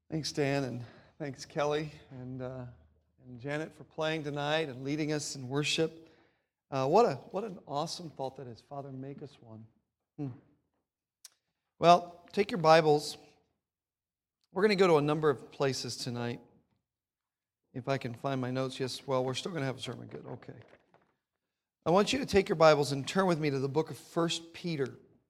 Thanks, Dan, and thanks, Kelly, and Janet for playing tonight and leading us in worship. What an awesome thought that is. Father, make us one. Well, take your Bibles. We're going to go to a number of places tonight. If I can find my notes, yes, well, we're still going to have a sermon. Good, okay. I want you to take your Bibles and turn with me to the book of 1 Peter.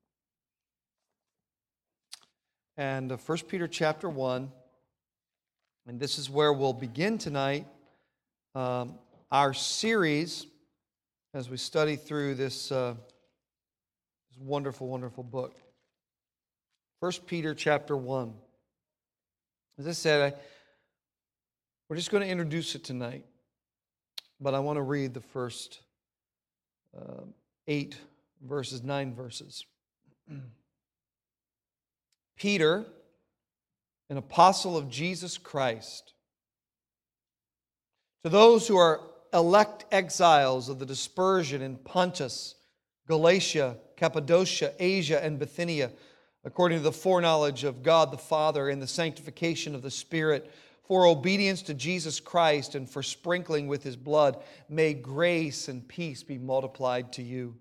And 1 Peter chapter 1. And this is where we'll begin tonight our series as we study through this wonderful, wonderful book. 1 Peter chapter 1. As I said, we're just going to introduce it tonight, but I want to read the first 9 verses. Peter, an apostle of Jesus Christ, to those who are elect exiles of the dispersion in Pontus, Galatia, Cappadocia, Asia, and Bithynia, according to the foreknowledge of God the Father and the sanctification of the Spirit, for obedience to Jesus Christ and for sprinkling with His blood, may grace and peace be multiplied to you.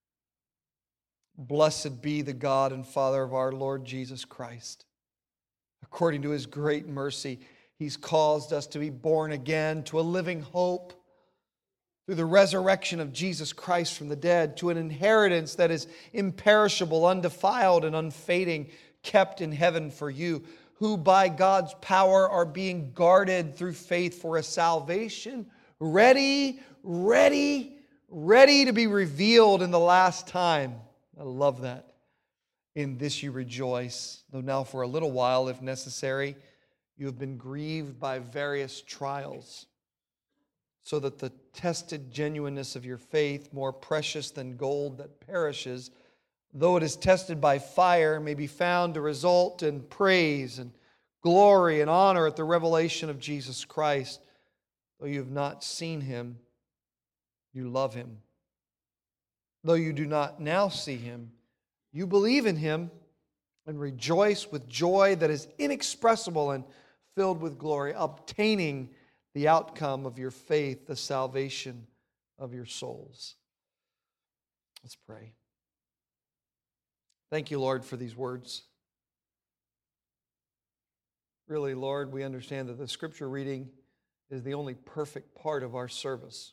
Blessed be the God and Father of our Lord Jesus Christ. According to His great mercy, He's caused us to be born again to a living hope through the resurrection of Jesus Christ from the dead, to an inheritance that is imperishable, undefiled, and unfading, kept in heaven for you, who by God's power are being guarded through faith for a salvation ready to be revealed in the last time. I love that. In this you rejoice, though now for a little while, if necessary, you have been grieved by various trials, so that the tested genuineness of your faith, more precious than gold that perishes, though it is tested by fire, may be found to result in praise and glory and honor at the revelation of Jesus Christ. Though you have not seen Him, you love Him. Though you do not now see Him, you believe in Him and rejoice with joy that is inexpressible and filled with glory, obtaining the outcome of your faith, the salvation of your souls. Let's pray. Thank you, Lord, for these words. Really, Lord, we understand that the Scripture reading is the only perfect part of our service.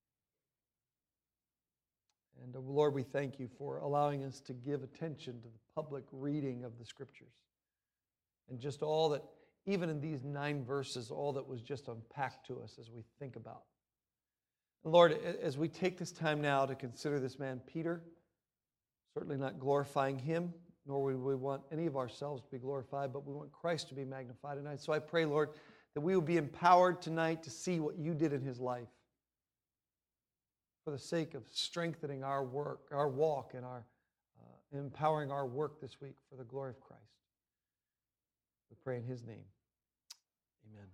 And Lord, we thank you for allowing us to give attention to the public reading of the Scriptures. And just all that, even in these 9 verses, all that was just unpacked to us as we think about. And Lord, as we take this time now to consider this man, Peter, certainly not glorifying him, nor would we want any of ourselves to be glorified, but we want Christ to be magnified tonight. So I pray, Lord, that we will be empowered tonight to see what you did in his life, for the sake of strengthening our work, our walk, and our empowering our work this week for the glory of Christ. We pray in His name. Amen.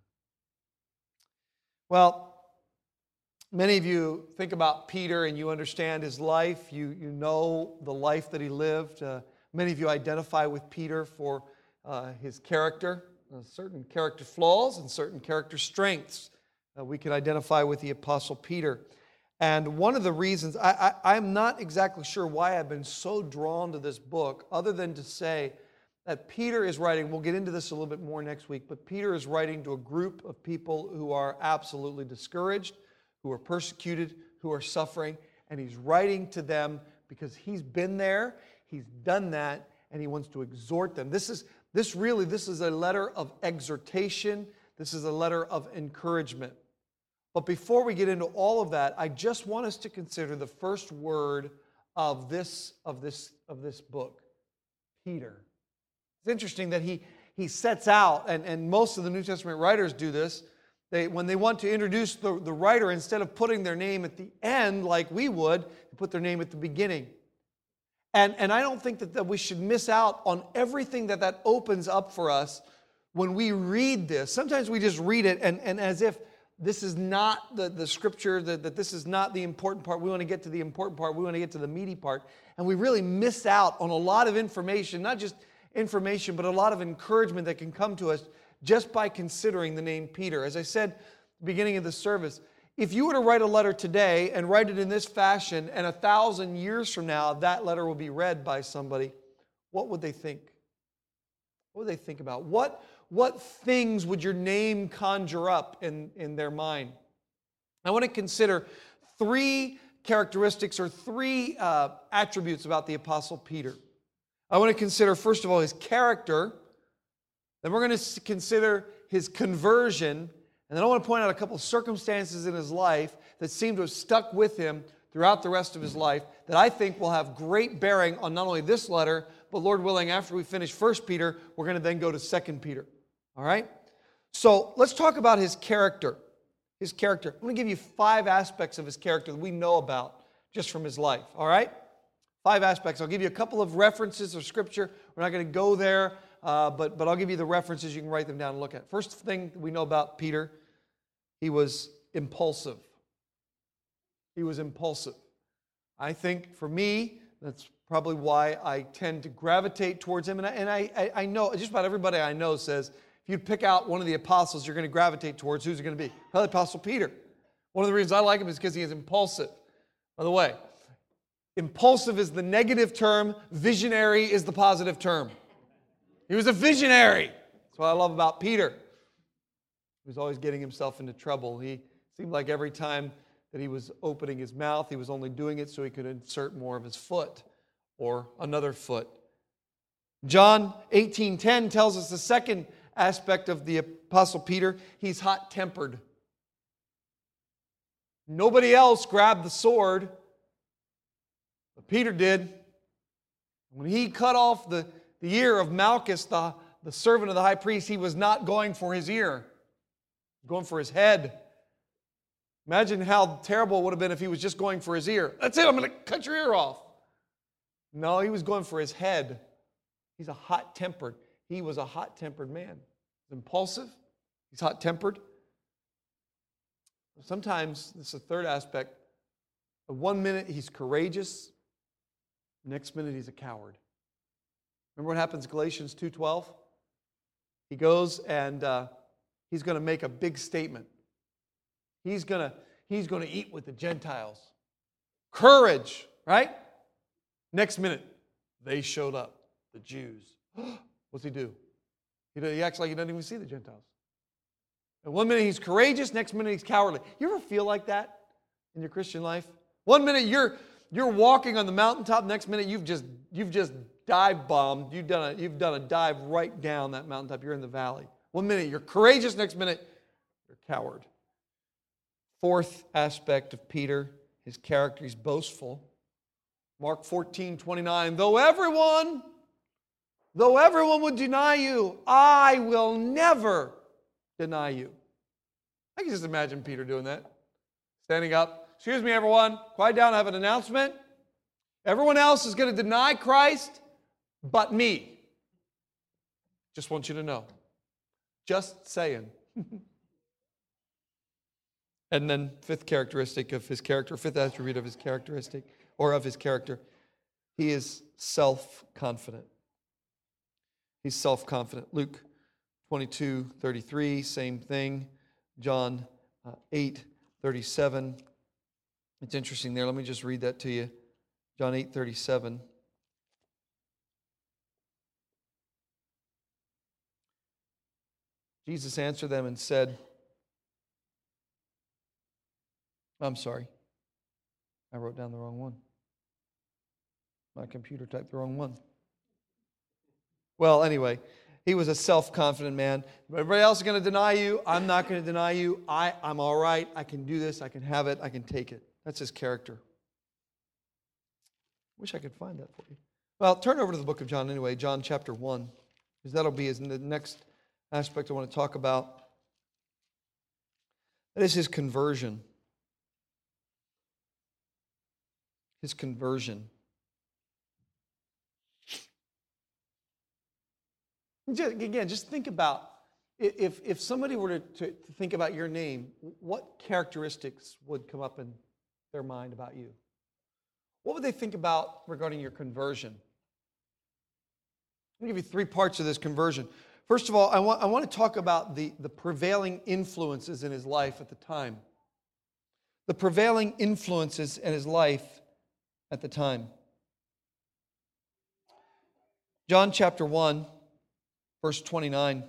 Well, many of you think about Peter and you understand his life. You know the life that he lived. Many of you identify with Peter for his character, certain character flaws and certain character strengths. We can identify with the Apostle Peter. And one of the reasons, I'm not exactly sure why I've been so drawn to this book, other than to say that Peter is writing, we'll get into this a little bit more next week, but Peter is writing to a group of people who are absolutely discouraged, who are persecuted, who are suffering, and he's writing to them because he's been there, he's done that, and he wants to exhort them. This is a letter of exhortation. This is a letter of encouragement. But before we get into all of that, I just want us to consider the first word of this book, Peter. It's interesting that he sets out, and most of the New Testament writers do this. When they want to introduce the writer, instead of putting their name at the end like we would, they put their name at the beginning. And I don't think that we should miss out on everything that opens up for us when we read this. Sometimes we just read it and as if this is not the Scripture, that this is not the important part. We want to get to the important part. We want to get to the meaty part. And we really miss out on a lot of information, not just information, but a lot of encouragement that can come to us just by considering the name Peter. As I said at the beginning of the service, if you were to write a letter today and write it in this fashion, and 1,000 years from now that letter will be read by somebody, what would they think? What would they think about? What things would your name conjure up in their mind? I want to consider three characteristics or three attributes about the Apostle Peter. I want to consider, first of all, his character. Then we're going to consider his conversion. And then I want to point out a couple of circumstances in his life that seem to have stuck with him throughout the rest of his life that I think will have great bearing on not only this letter, but Lord willing, after we finish 1 Peter, we're going to then go to 2 Peter. All right? So let's talk about his character. His character. I'm going to give you 5 aspects of his character that we know about just from his life. All right? 5 aspects. I'll give you a couple of references of Scripture. We're not going to go there, but I'll give you the references. You can write them down and look at. First thing we know about Peter, he was impulsive. He was impulsive. I think for me, that's probably why I tend to gravitate towards him. And I know, just about everybody I know says, if you pick out one of the apostles you're going to gravitate towards, who's it going to be? Probably Apostle Peter. One of the reasons I like him is because he is impulsive. By the way, impulsive is the negative term, visionary is the positive term. He was a visionary. That's what I love about Peter. He was always getting himself into trouble. He seemed like every time that he was opening his mouth, he was only doing it so he could insert more of his foot or another foot. John 18:10 tells us the second aspect of the Apostle Peter. He's hot-tempered. Nobody else grabbed the sword, but Peter did. When he cut off the ear of Malchus, the servant of the high priest, he was not going for his ear. He was going for his head. Imagine how terrible it would have been if he was just going for his ear. That's it, I'm going to cut your ear off. No, he was going for his head. He was a hot-tempered man. He's impulsive. He's hot-tempered. Sometimes, this is the third aspect, one minute he's courageous, next minute he's a coward. Remember what happens in Galatians 2:12? He goes and he's going to make a big statement. He's going to eat with the Gentiles. Courage, right? Next minute, they showed up, the Jews. What's he do? He acts like he doesn't even see the Gentiles. And one minute he's courageous, next minute he's cowardly. You ever feel like that in your Christian life? One minute you're walking on the mountaintop, next minute you've just dive bombed. You've done a dive right down that mountaintop. You're in the valley. One minute you're courageous, next minute you're a coward. Fourth aspect of Peter, his character, he's boastful. Mark 14:29, though everyone would deny you, I will never deny you. I can just imagine Peter doing that. Standing up, excuse me everyone, quiet down, I have an announcement. Everyone else is going to deny Christ, but me. Just want you to know. Just saying. And then fifth characteristic of his character, fifth attribute of his characteristic, or of his character, he is self-confident. He's self-confident. Luke 22:33, same thing. John 8:37. It's interesting there. Let me just read that to you. John 8:37. Jesus answered them and said, I'm sorry. I wrote down the wrong one. My computer typed the wrong one. Well, anyway, he was a self-confident man. Everybody else is going to deny you. I'm not going to deny you. I'm all right. I can do this. I can have it. I can take it. That's his character. Wish I could find that for you. Well, turn over to the book of John anyway, John chapter 1, because that'll be the next aspect I want to talk about. That is his conversion. His conversion. Just think about, if somebody were to think about your name, what characteristics would come up in their mind about you? What would they think about regarding your conversion? I'll give you 3 parts of this conversion. First of all, I want to talk about the prevailing influences in his life at the time. The prevailing influences in his life at the time. John chapter 1, verse 29.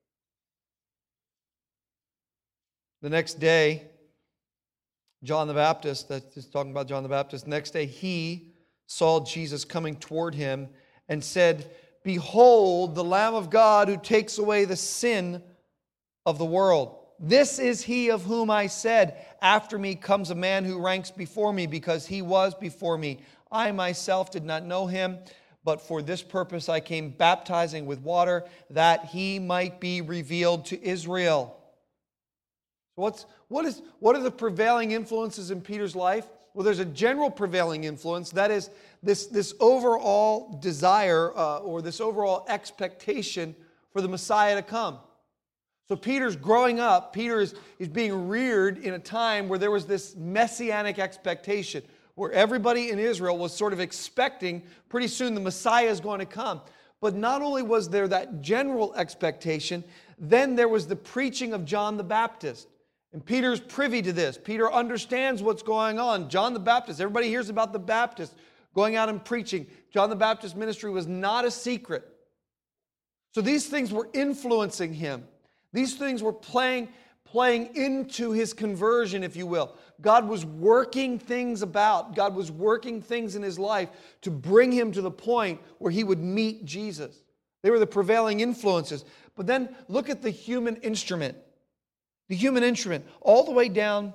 The next day, John the Baptist, that's talking about John the Baptist, next day he saw Jesus coming toward him and said, "Behold, the Lamb of God who takes away the sin of the world. This is he of whom I said, after me comes a man who ranks before me, because he was before me. I myself did not know him, but for this purpose I came baptizing with water, that he might be revealed to Israel." What are the prevailing influences in Peter's life? Well, there's a general prevailing influence. That is this overall desire or this overall expectation for the Messiah to come. So Peter's growing up. Peter is being reared in a time where there was this messianic expectation, where everybody in Israel was sort of expecting pretty soon the Messiah is going to come. But not only was there that general expectation, then there was the preaching of John the Baptist. And Peter's privy to this. Peter understands what's going on. John the Baptist, everybody hears about the Baptist going out and preaching. John the Baptist's ministry was not a secret. So these things were influencing him. These things were playing into his conversion, if you will. God was working things about. God was working things in his life to bring him to the point where he would meet Jesus. They were the prevailing influences. But then look at the human instrument. The human instrument, all the way down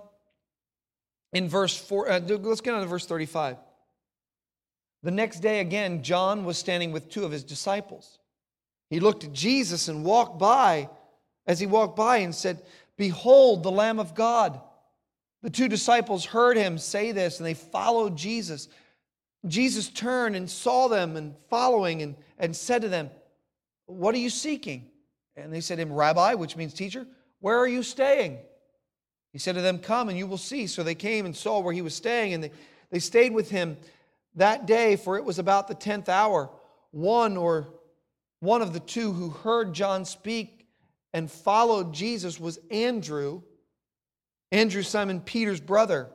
in verse 4. Let's get on to verse 35. The next day again, John was standing with two of his disciples. He looked at Jesus and walked by, and said, "Behold, the Lamb of God." The two disciples heard him say this, and they followed Jesus. Jesus turned and saw them and following, and said to them, "What are you seeking?" And they said to him, "Rabbi," which means teacher, "where are you staying?" He said to them, "Come and you will see." So they came and saw where he was staying, and they stayed with him that day, for it was about the 10th hour. One of the two who heard John speak and followed Jesus was Andrew, Simon Peter's brother.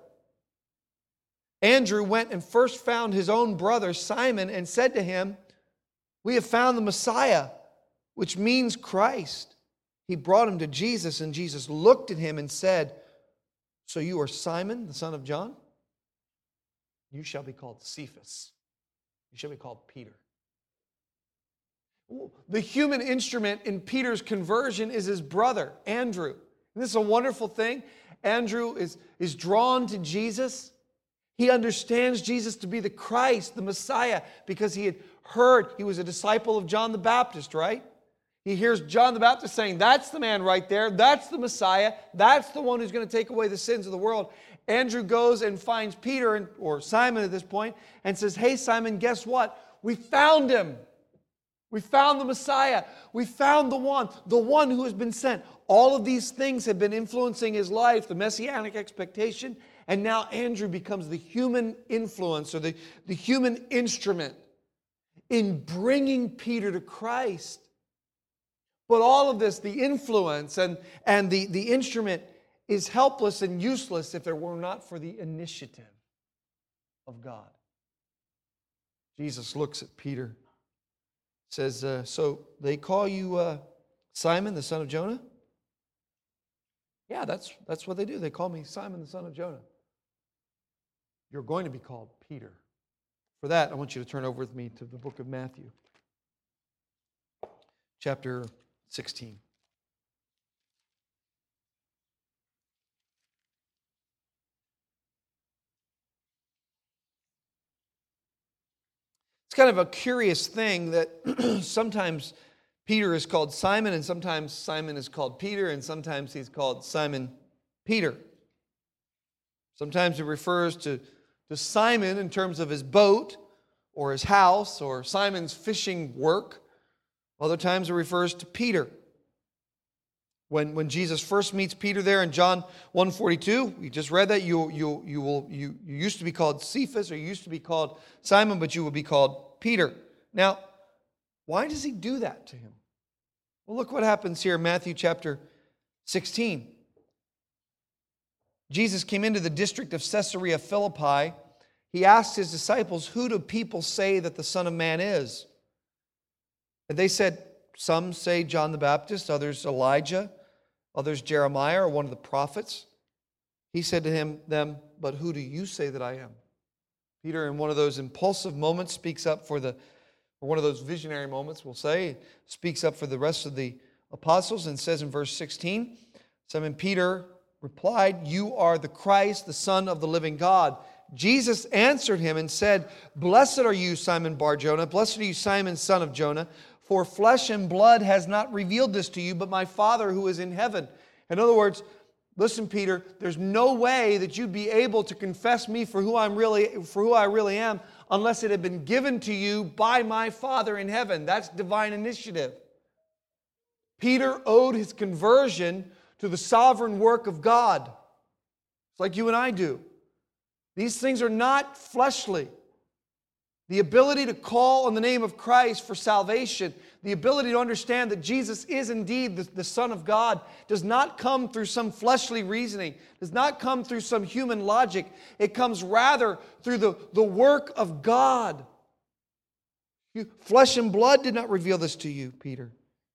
Andrew went and first found his own brother Simon and said to him, "We have found the Messiah," which means Christ. He brought him to Jesus, and Jesus looked at him and said, "So you are Simon, the son of John? You shall be called Cephas." You shall be called Peter. The human instrument in Peter's conversion is his brother, Andrew. And this is a wonderful thing. Andrew is drawn to Jesus. He understands Jesus to be the Christ, the Messiah, because he had heard, he was a disciple of John the Baptist, right? He hears John the Baptist saying, "That's the man right there. That's the Messiah. That's the one who's going to take away the sins of the world." Andrew goes and finds Peter, or Simon at this point, and says, "Hey, Simon, guess what? We found him. We found the Messiah. We found the one who has been sent." All of these things have been influencing his life, the messianic expectation, and now Andrew becomes the human influence, or the human instrument in bringing Peter to Christ. But all of this, the influence and the instrument, is helpless and useless if it were not for the initiative of God. Jesus looks at Peter, says, "So they call you Simon, the son of Jonah?" "Yeah, that's what they do. They call me Simon, the son of Jonah." "You're going to be called Peter." For that, I want you to turn over with me to the book of Matthew, chapter 16. It's kind of a curious thing that sometimes Peter is called Simon, and sometimes Simon is called Peter, and sometimes he's called Simon Peter. Sometimes it refers to Simon in terms of his boat or his house or Simon's fishing work. Other times it refers to Peter. When Jesus first meets Peter there in John 1:42, we just read that you used to be called Cephas, or you used to be called Simon, but you will be called Peter. Now, why does he do that to him? Well, look what happens here in Matthew chapter 16. Jesus came into the district of Caesarea Philippi. He asked his disciples, "Who do people say that the Son of Man is?" And they said, "Some say John the Baptist, others Elijah, others Jeremiah or one of the prophets." He said to them, "But who do you say that I am?" Peter, in one of those impulsive moments, speaks up or one of those visionary moments, we'll say, speaks up for the rest of the apostles and says in verse 16, Simon Peter replied, "You are the Christ, the Son of the living God." Jesus answered him and said, "Blessed are you, Simon Bar-Jonah, blessed are you, Simon, son of Jonah, for flesh and blood has not revealed this to you, but my Father who is in heaven." In other words, listen, Peter, there's no way that you'd be able to confess me for who I really am unless it had been given to you by my Father in heaven. That's divine initiative. Peter owed his conversion to the sovereign work of God. It's like you and I do. These things are not fleshly. The ability to call on the name of Christ for salvation, the ability to understand that Jesus is indeed the Son of God, does not come through some fleshly reasoning, does not come through some human logic. It comes rather through the work of God. Flesh and blood did not reveal this to you, Peter.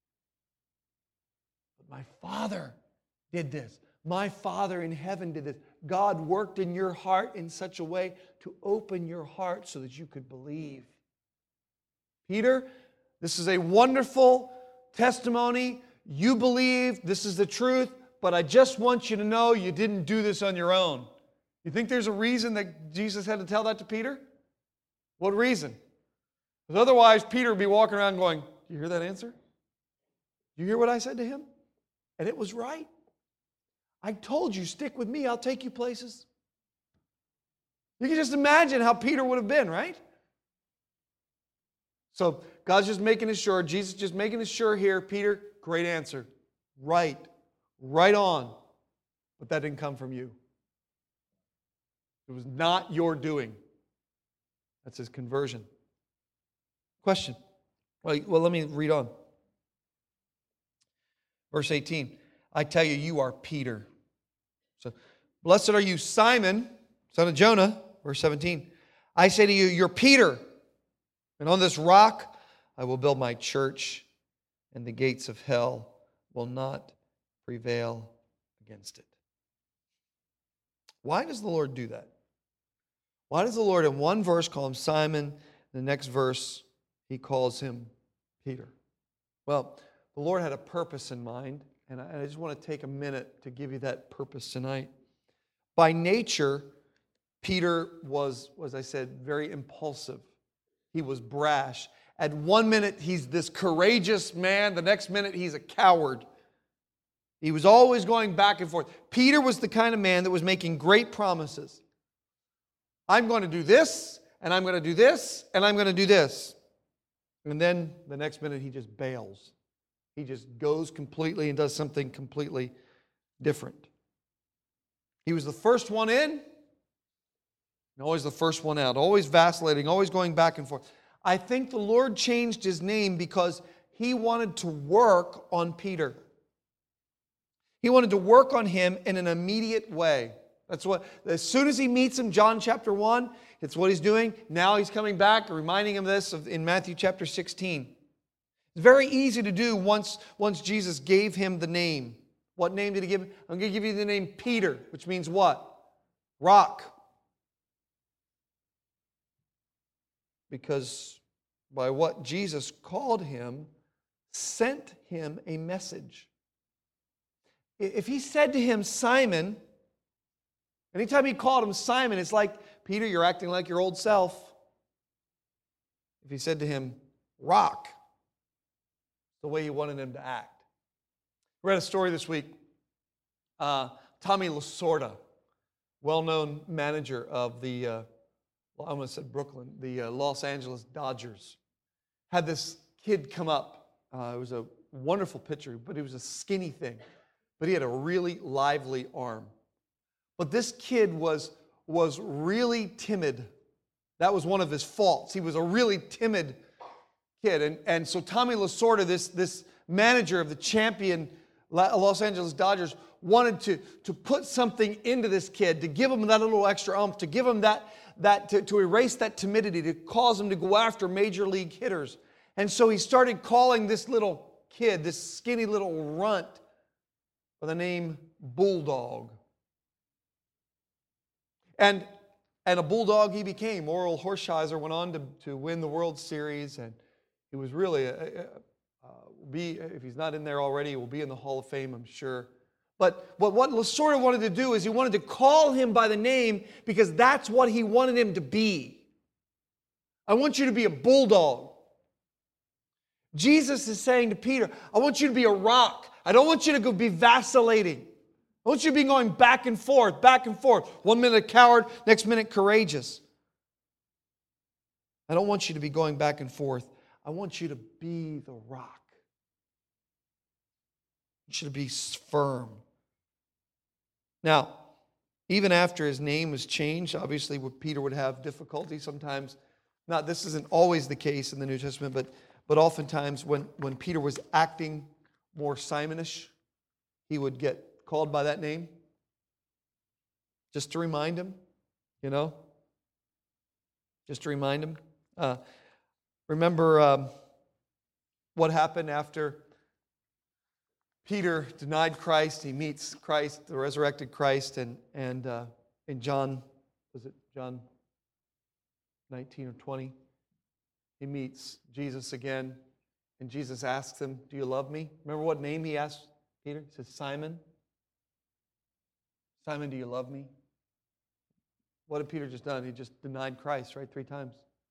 But my Father did this. My Father in heaven did this. God worked in your heart in such a way to open your heart so that you could believe. Peter, this is a wonderful testimony. You believe this is the truth, but I just want you to know you didn't do this on your own. You think there's a reason that Jesus had to tell that to Peter? What reason? Because otherwise, Peter would be walking around going, "Do you hear that answer? Do you hear what I said to him? And it was right. I told you, stick with me, I'll take you places." You can just imagine how Peter would have been, right? So God's just making it sure, Jesus just making it sure here, Peter, great answer. Right on. But that didn't come from you. It was not your doing. That's his conversion. Question. Well, let me read on. Verse 18. "I tell you, you are Peter. So, blessed are you, Simon, son of Jonah." Verse 17. "I say to you, you're Peter, and on this rock I will build my church, and the gates of hell will not prevail against it." Why does the Lord do that? Why does the Lord in one verse call him Simon, in the next verse he calls him Peter? Well, the Lord had a purpose in mind, and I just want to take a minute to give you that purpose tonight. By nature, Peter was, as I said, very impulsive. He was brash. At one minute, he's this courageous man. The next minute, he's a coward. He was always going back and forth. Peter was the kind of man that was making great promises. I'm going to do this, and I'm going to do this, and I'm going to do this. And then the next minute, he just bails. He just goes completely and does something completely different. He was the first one in, and always the first one out, always vacillating, always going back and forth. I think the Lord changed his name because he wanted to work on Peter. He wanted to work on him in an immediate way. That's what, as soon as he meets him, John chapter 1, it's what he's doing. Now he's coming back, reminding him of this in Matthew chapter 16. It's very easy to do once Jesus gave him the name. What name did he give him? I'm going to give you the name Peter, which means what? Rock. Because by what Jesus called him, sent him a message. If he said to him, Simon, anytime he called him Simon, it's like, Peter, you're acting like your old self. If he said to him, Rock, the way he wanted him to act. I read a story this week. Tommy Lasorda, well-known manager of the, I almost said Brooklyn, the Los Angeles Dodgers, had this kid come up. It was a wonderful pitcher, but he was a skinny thing. But he had a really lively arm. But this kid was really timid. That was one of his faults. He was a really timid kid. And so Tommy Lasorda, this manager of the champion Los Angeles Dodgers, wanted to put something into this kid, to give him that little extra oomph, to give him to erase that timidity, to cause him to go after major league hitters. And so he started calling this little kid, this skinny little runt, by the name Bulldog. And a Bulldog he became. Orel Hershiser went on to win the World Series, and he was really, if he's not in there already, he will be in the Hall of Fame, I'm sure. But what Lasorda wanted to do is he wanted to call him by the name because that's what he wanted him to be. I want you to be a bulldog. Jesus is saying to Peter, I want you to be a rock. I don't want you to go be vacillating. I want you to be going back and forth, back and forth. 1 minute a coward, next minute courageous. I don't want you to be going back and forth. I want you to be the rock. I want you to be firm. Now, even after his name was changed, obviously Peter would have difficulty sometimes. Now, this isn't always the case in the New Testament, but oftentimes when Peter was acting more Simonish, he would get called by that name. Just to remind him, Just to remind him. Remember what happened after Peter denied Christ. He meets Christ, the resurrected Christ, and in John 19 or 20, he meets Jesus again, and Jesus asks him, do you love me? Remember what name he asked Peter? He says, Simon. Simon, do you love me? What had Peter just done? He just denied Christ, right? 3 times.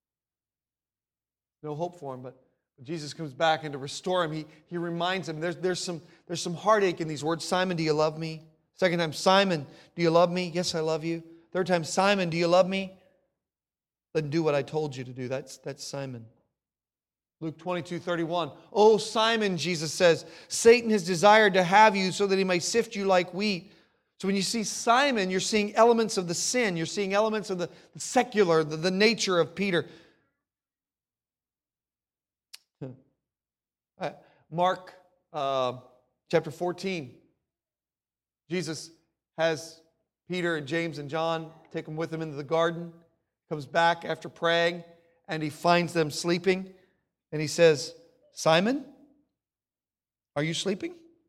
No hope for him, but Jesus comes back, and to restore him, he reminds him, there's some heartache in these words. Simon, do you love me? Second time, Simon, do you love me? Yes, I love you. Third time, Simon, do you love me? Then do what I told you to do. That's Simon. Luke 22:31. Oh, Simon, Jesus says, Satan has desired to have you so that he may sift you like wheat. So when you see Simon, you're seeing elements of the sin. You're seeing elements of the secular, the nature of Peter. Mark chapter 14. Jesus has Peter and James and John take them with him into the garden. Comes back after praying, and he finds them sleeping. And he says, Simon, are you sleeping?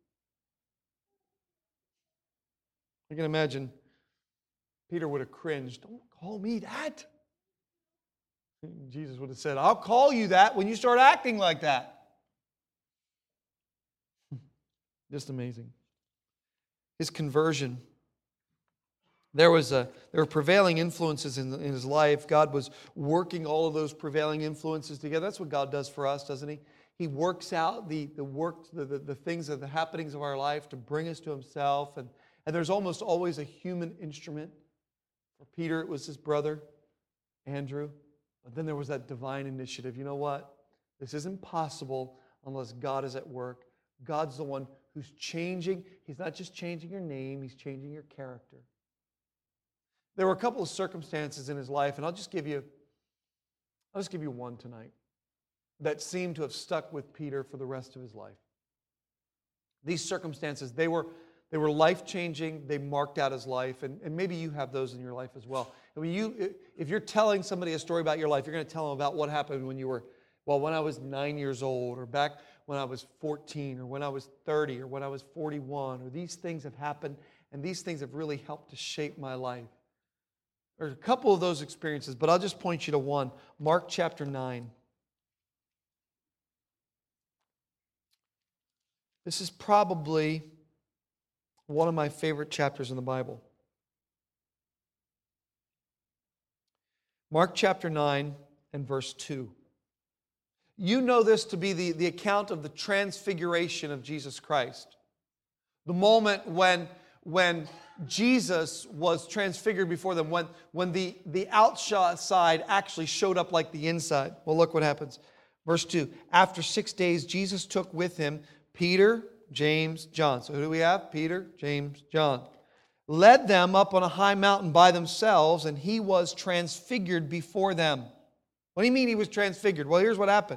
I can imagine Peter would have cringed. Don't call me that. Jesus would have said, I'll call you that when you start acting like that. Just amazing. His conversion. There were prevailing influences in his life. God was working all of those prevailing influences together. That's what God does for us, doesn't He? He works out the things, the happenings of our life to bring us to Himself. And there's almost always a human instrument. For Peter, it was his brother, Andrew. But then there was that divine initiative. You know what? This isn't possible unless God is at work. God's the one who's changing. He's not just changing your name, He's changing your character. There were a couple of circumstances in his life, and I'll just give you one tonight that seemed to have stuck with Peter for the rest of his life. These circumstances, they were life-changing. They marked out his life, and maybe you have those in your life as well. I mean, if you're telling somebody a story about your life, you're going to tell them about what happened when I was 9 years old, or back when I was 14, or when I was 30, or when I was 41, or these things have happened, and these things have really helped to shape my life. There's a couple of those experiences, but I'll just point you to one. Mark chapter 9. This is probably one of my favorite chapters in the Bible. Mark chapter 9 and verse 2. You know this to be the account of the transfiguration of Jesus Christ. The moment when Jesus was transfigured before them, when the outside actually showed up like the inside. Well, look what happens. Verse 2. After 6 days, Jesus took with him Peter, James, John. So who do we have? Peter, James, John. Led them up on a high mountain by themselves, and He was transfigured before them. What do you mean He was transfigured? Well, here's what happened.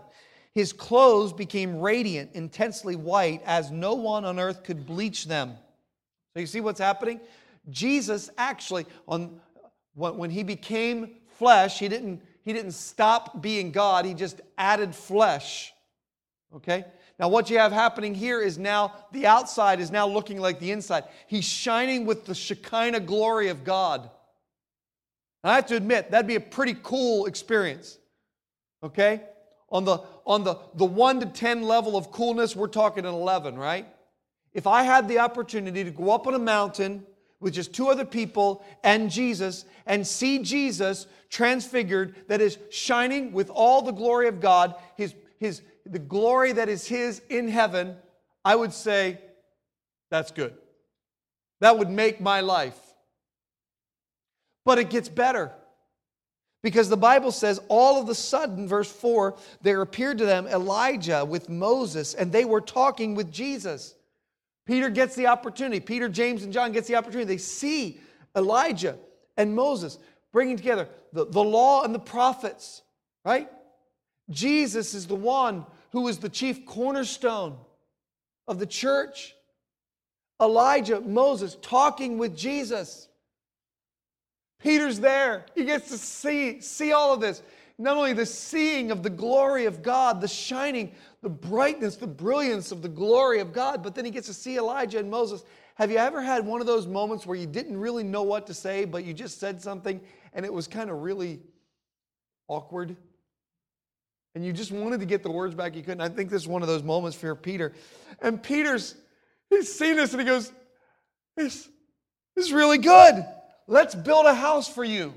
His clothes became radiant, intensely white, as no one on earth could bleach them. So you see what's happening? Jesus actually, when He became flesh, He didn't stop being God. He just added flesh. Okay? Now what you have happening here is now the outside is now looking like the inside. He's shining with the Shekinah glory of God. And I have to admit, that'd be a pretty cool experience. Okay? On the 1 to 10 level of coolness, we're talking an 11, right? If I had the opportunity to go up on a mountain with just two other people and Jesus and see Jesus transfigured, that is shining with all the glory of God, the glory that is His in heaven, I would say, that's good. That would make my life. But it gets better. Because the Bible says, all of a sudden, verse 4, there appeared to them Elijah with Moses, and they were talking with Jesus. Peter gets the opportunity. Peter, James, and John gets the opportunity. They see Elijah and Moses bringing together the law and the prophets, right? Jesus is the one who is the chief cornerstone of the church. Elijah, Moses, talking with Jesus. Peter's there. He gets to see all of this. Not only the seeing of the glory of God, the shining, the brightness, the brilliance of the glory of God, but then he gets to see Elijah and Moses. Have you ever had one of those moments where you didn't really know what to say, but you just said something and it was kind of really awkward? And you just wanted to get the words back, you couldn't. I think this is one of those moments for Peter. And he's seen this and he goes, this is really good. Let's build a house for you.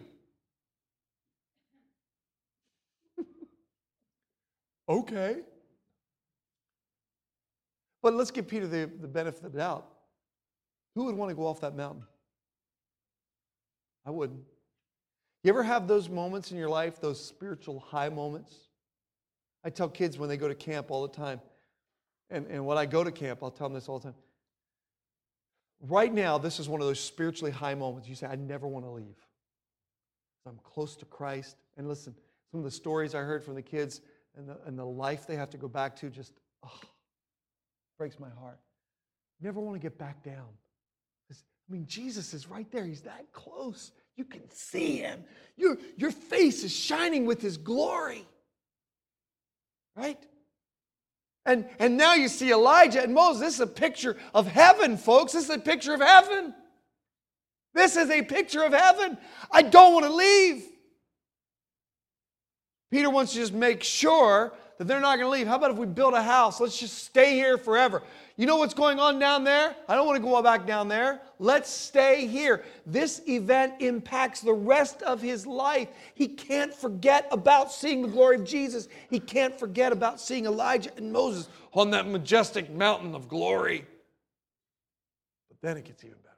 Okay. But let's give Peter the benefit of the doubt. Who would want to go off that mountain? I wouldn't. You ever have those moments in your life, those spiritual high moments? I tell kids when they go to camp all the time, and when I go to camp, I'll tell them this all the time. Right now, this is one of those spiritually high moments. You say, I never want to leave. I'm close to Christ. And listen, some of the stories I heard from the kids and the life they have to go back to just breaks my heart. Never want to get back down. Jesus is right there. He's that close. You can see Him. Your face is shining with His glory. Right? And now you see Elijah and Moses. This is a picture of heaven, folks. This is a picture of heaven. This is a picture of heaven. I don't want to leave. Peter wants to just make sure that they're not going to leave. How about if we build a house? Let's just stay here forever. You know what's going on down there? I don't want to go back down there. Let's stay here. This event impacts the rest of his life. He can't forget about seeing the glory of Jesus. He can't forget about seeing Elijah and Moses on that majestic mountain of glory. But then it gets even better.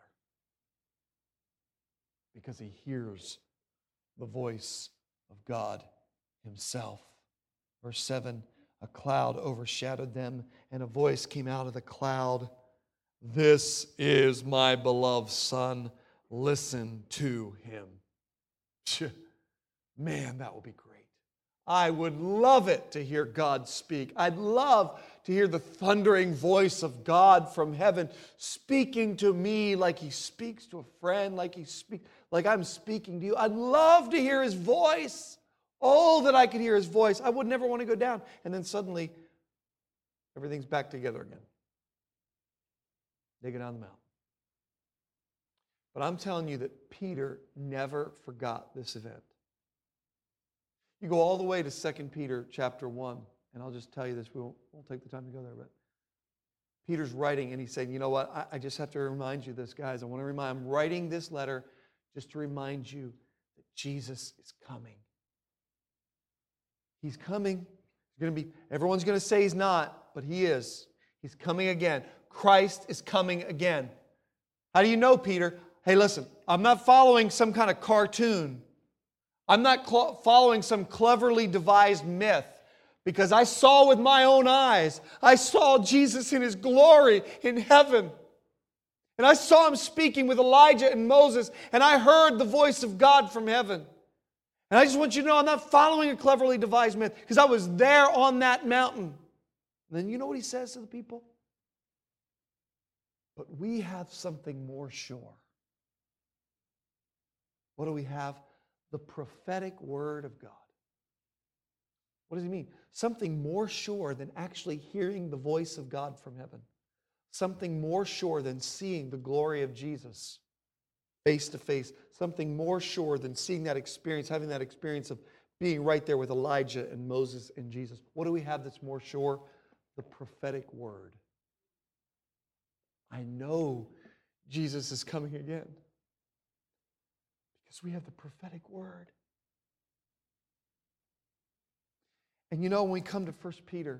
Because he hears the voice of God Himself. Verse 7, a cloud overshadowed them, and a voice came out of the cloud. This is my beloved Son. Listen to Him. Man, that would be great. I would love it to hear God speak. I'd love to hear the thundering voice of God from heaven speaking to me like He speaks to a friend, like I'm speaking to you. I'd love to hear His voice. Oh, that I could hear His voice. I would never want to go down. And then suddenly, everything's back together again. They go down the mountain. But I'm telling you that Peter never forgot this event. You go all the way to 2 Peter chapter 1, and I'll just tell you this. We won't take the time to go there, but Peter's writing, and he's saying, you know what? I just have to remind you this, guys. I'm writing this letter just to remind you that Jesus is coming. He's coming. Everyone's going to say He's not, but He is. He's coming again. Christ is coming again. How do you know, Peter? Hey, listen, I'm not following some kind of cartoon. I'm not following some cleverly devised myth, because I saw with my own eyes. I saw Jesus in His glory in heaven. And I saw Him speaking with Elijah and Moses, and I heard the voice of God from heaven. And I just want you to know I'm not following a cleverly devised myth because I was there on that mountain. And then you know what he says to the people? But we have something more sure. What do we have? The prophetic word of God. What does he mean? Something more sure than actually hearing the voice of God from heaven. Something more sure than seeing the glory of Jesus face to face. Something more sure than seeing that experience, having that experience of being right there with Elijah and Moses and Jesus. What do we have that's more sure? The prophetic word. I know Jesus is coming again because we have the prophetic word. And you know, when we come to 1 Peter,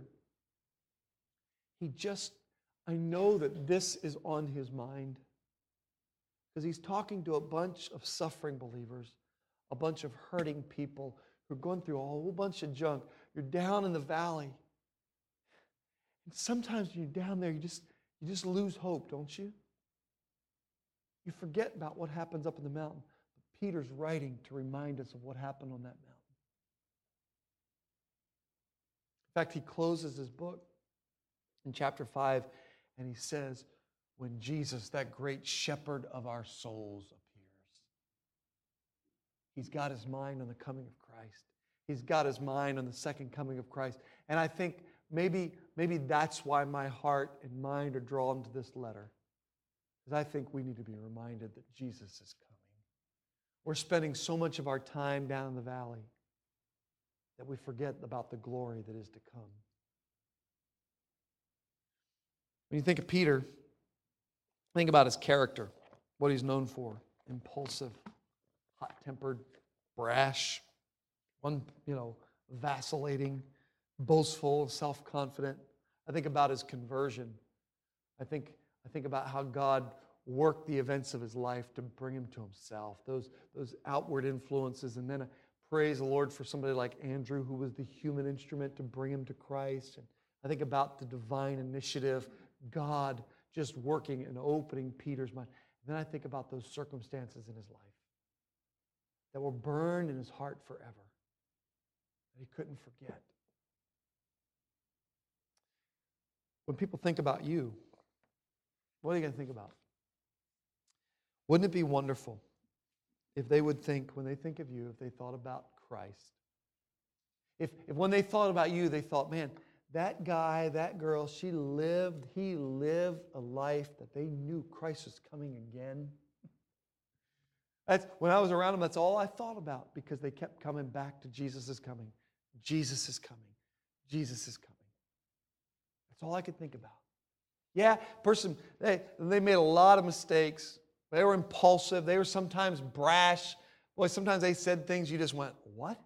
I know that this is on his mind because he's talking to a bunch of suffering believers, a bunch of hurting people who are going through a whole bunch of junk. You're down in the valley. And sometimes when you're down there, you just lose hope, don't you? You forget about what happens up in the mountain. But Peter's writing to remind us of what happened on that mountain. In fact, he closes his book in chapter 5, and he says, when Jesus, that great shepherd of our souls, appears, he's got his mind on the coming of Christ. He's got his mind on the second coming of Christ. And I think maybe that's why my heart and mind are drawn to this letter. Because I think we need to be reminded that Jesus is coming. We're spending so much of our time down in the valley that we forget about the glory that is to come. When you think of Peter, think about his character, what he's known for. Impulsive, hot-tempered, brash, vacillating, boastful, self-confident. I think about his conversion. I think about how God worked the events of his life to bring him to himself, those outward influences. And then I praise the Lord for somebody like Andrew, who was the human instrument to bring him to Christ. And I think about the divine initiative, God just working and opening Peter's mind. And then I think about those circumstances in his life that were burned in his heart forever, that he couldn't forget. When people think about you, what are you going to think about? Wouldn't it be wonderful if they would think, when they think of you, if they thought about Christ? If when they thought about you, they thought, man, that guy, that girl, he lived a life that they knew Christ was coming again. When I was around them, that's all I thought about because they kept coming back to Jesus is coming. Jesus is coming. Jesus is coming. That's all I could think about. Yeah, they made a lot of mistakes. They were impulsive. They were sometimes brash. Boy, sometimes they said things you just went, what?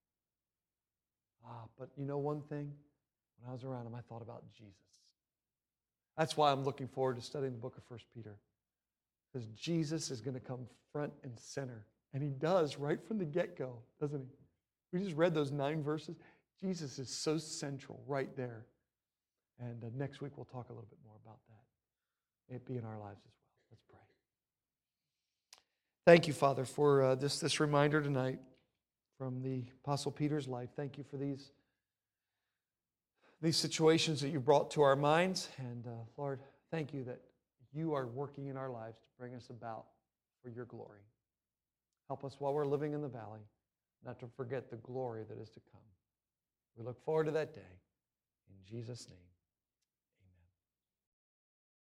But you know one thing? When I was around them, I thought about Jesus. That's why I'm looking forward to studying the book of 1 Peter. Because Jesus is going to come front and center. And he does right from the get-go, doesn't he? We just read those 9 verses. Jesus is so central right there. And next week we'll talk a little bit more about that. May it be in our lives as well. Let's pray. Thank you, Father, for this reminder tonight from the Apostle Peter's life. Thank you for these situations that you brought to our minds. And Lord, thank you that you are working in our lives to bring us about for your glory. Help us while we're living in the valley not to forget the glory that is to come. We look forward to that day. In Jesus' name.